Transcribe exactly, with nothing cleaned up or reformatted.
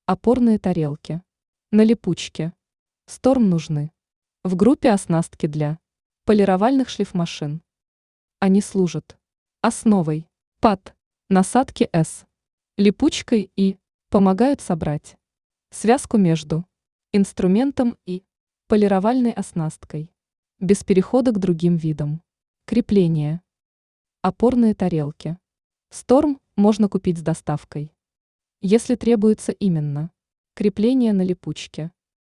Опорные тарелки. На липучке. Сторм нужны. В группе оснастки для полировальных шлифмашин. Они служат основой под насадки S, липучкой и помогают собрать связку между инструментом и полировальной оснасткой, без перехода к другим видам. Крепление. Опорные тарелки. Сторм можно купить с доставкой. Если требуется именно крепление на липучке.